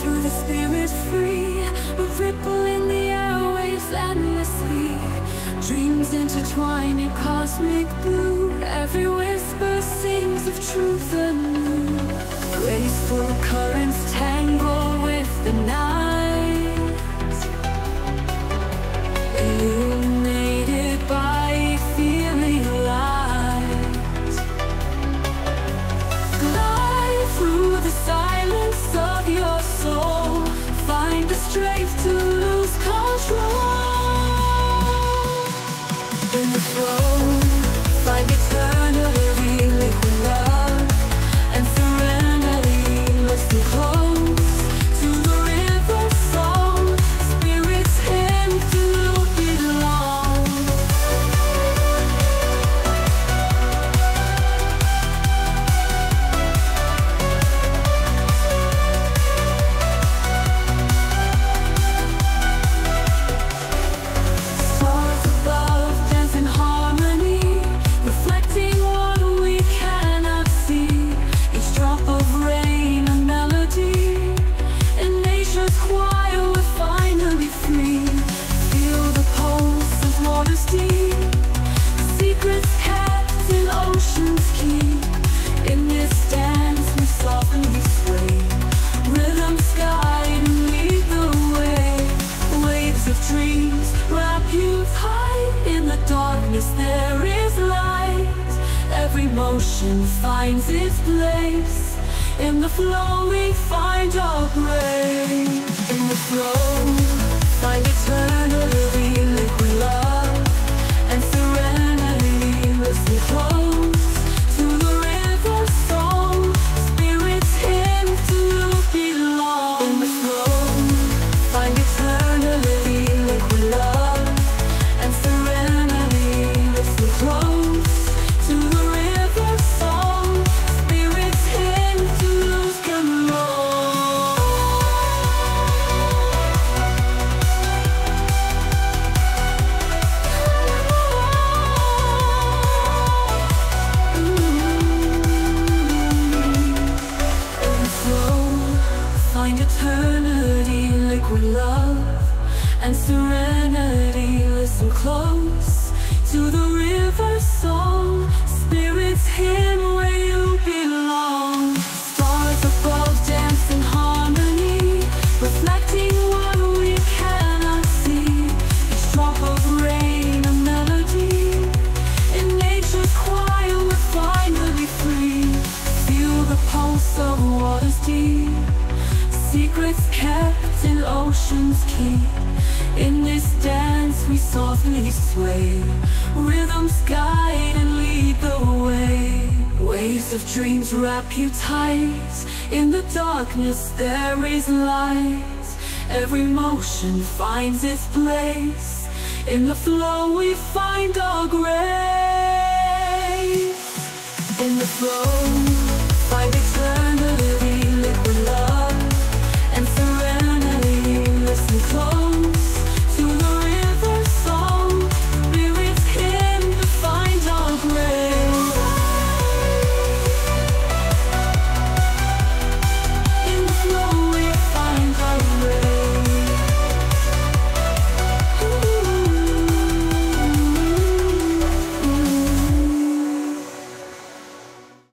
through the spirit free, a ripple in the airwaves endlessly. Dreams intertwine in cosmic blue, every whisper sings of truth anew. Graceful currents tangle with the night, illuminated by feeling light. Glide through the silence of your soul, find the strength to lose control. In the flow, find eternity, liquid love and serenity. Listen close to the river's song, spirits hymn to belong. Stars above dance in harmony, reflecting what we cannot see. Each drop of rain a melody, in nature's choir we're finally free. Feel the pulse of waters deep, secrets kept in ocean's keep. In this dance we softly sway, rhythms guide and lead the way. Waves of dreams wrap you tight, in the darkness there is light. Every motion finds its place, in the flow we find our grace. In the flow, find eternity, liquid love and serenity. Listen close to the river's song, spirits hymn to belong. In the flow, find eternity, liquid love and serenity. Listen close to the river's song, spirits hymn to lose control. In the flow, find eternity, liquid love and serenity. Listen close to the river's song, spirits hymn where you belong. Stars above dance in harmony, reflecting what we cannot see. Each drop of rain a melody, in nature's choir we're finally free. Feel the pulse of waters deep, secrets kept in ocean's keep. In this dance we softly sway, rhythms guide and lead the way. Waves of dreams wrap you tight, in the darkness there is light. Every motion finds its place, in the flow we find our grace. In the flow,